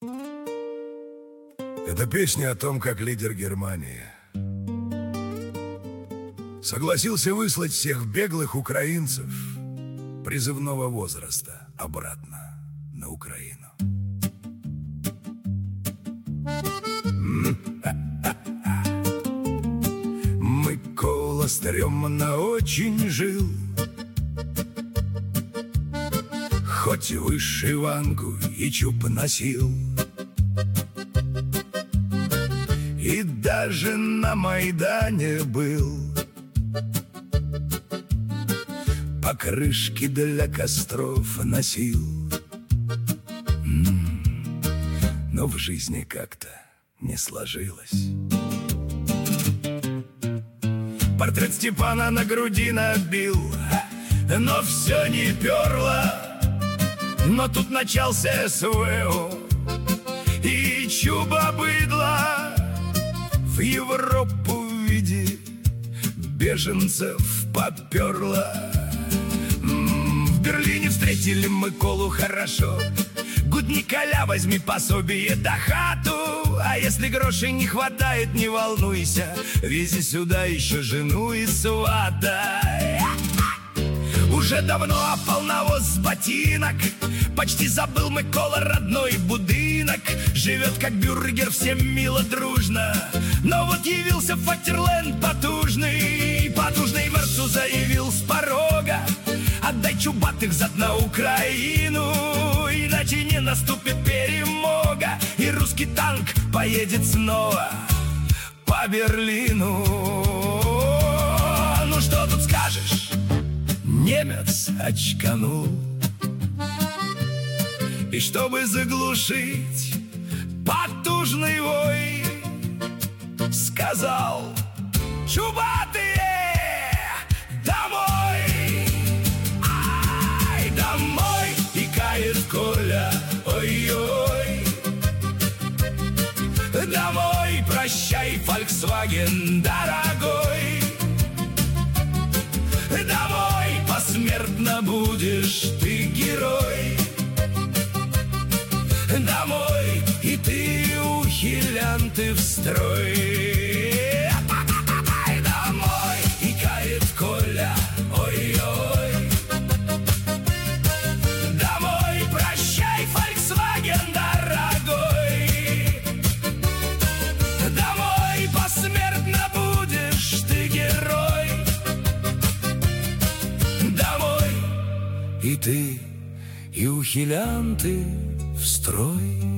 Это песня о том, как лидер Германии согласился выслать всех беглых украинцев призывного возраста обратно на Украину. Микола стрёмно очень жил, хоть вышиванку и чуб носил, и даже на Майдане был. Покрышки для костров носил, но в жизни как-то не сложилось. Портрет Степана на груди набил, но все не перло. Но тут начался СВО, и чуба быдла в Европу в виде беженцев поперла. В Берлине встретили Миколу хорошо. Гуд Николя, возьми пособие да хату. А если грошей не хватает, не волнуйся, вези сюда еще жену и свата. Уже давно опал навоз с ботинок, почти забыл Микола родной будинок. Живет как бюргер, всем мило, дружно. Но вот явился Фатерленд потужный. Потужный мерцу заявил с порога: отдай чубатых зад на Украину, иначе не наступит перемога, и русский танк поедет снова по Берлину. Ну что тут скажешь? Немец очканул, и чтобы заглушить потужный вой, сказал: чубатые, домой! Ай, домой! И кает Коля, ой-ой! Домой, прощай, Volkswagen дорогой! Домой, посмертно будешь ты герой. Домой, и ты, ухилянты, в строй. Домой, и кает Коля, ой-ой. Домой, прощай, Volkswagen дорогой. Домой, посмертно будешь ты герой. Домой, и ты, и ухилянты в строй.